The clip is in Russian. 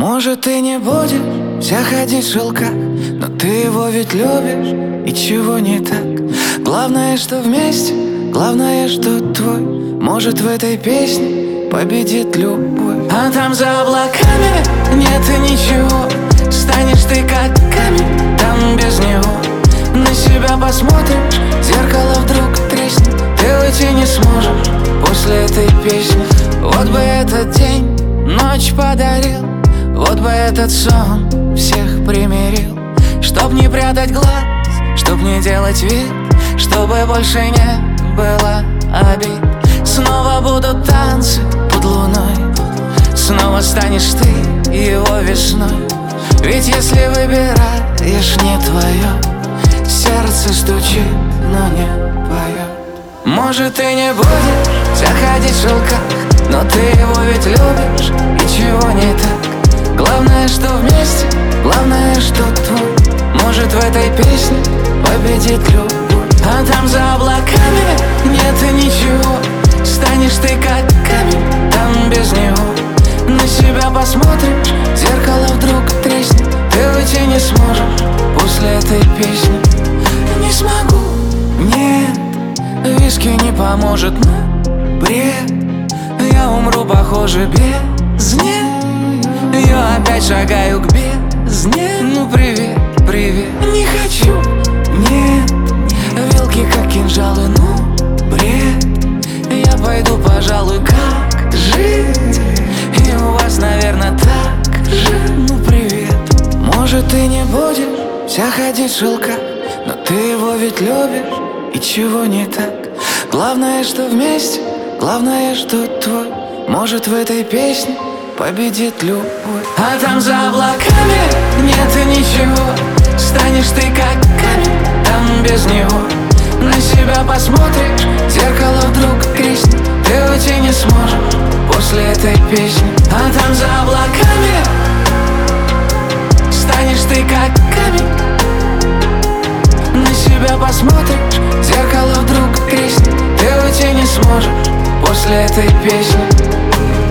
Может, ты не будешь вся ходить в шелках, но ты его ведь любишь, и чего не так? Главное, что вместе, главное, что твой. Может, в этой песне победит любовь. А там за облаками нет и ничего. Станешь ты как камень, там без него. На себя посмотришь, зеркало вдруг треснет. Ты уйти не сможешь после этой песни. Вот бы этот день ночь подарил, вот бы этот сон всех примирил. Чтоб не прятать глаз, чтоб не делать вид, чтобы больше не было обид. Снова будут танцы под луной, снова станешь ты его весной. Ведь если выбираешь не твое, сердце стучит, но не поет. Может, ты не будешь заходить в шелках, но ты его ведь любишь, и чего не так? Главное, что вместе, главное, что твой. Может, в этой песне победит любовь. А там за облаками нет и ничего. Станешь ты как камень, там без него. На себя посмотришь, зеркало вдруг треснет. Ты уйти не сможешь после этой песни. Не смогу, нет, виски не поможет, но бред. Я умру, похоже, без нет. Я опять шагаю к бездне. Ну привет, привет. Не хочу, нет, вилки как кинжалы, ну бред. Я пойду, пожалуй, как жить. И у вас, наверное, так же. Ну привет. Может, ты не будешь вся ходить в шелках, но ты его ведь любишь, и чего не так? Главное, что вместе, главное, что твой. Может, в этой песне победит любовь. А там за облаками нет и ничего. Станешь ты как камень, там без него. На себя посмотришь, зеркало вдруг треснет. Ты уйти не сможешь после этой песни. А там за облаками станешь ты как камень. На себя посмотришь, зеркало вдруг треснет. Ты уйти не сможешь после этой песни.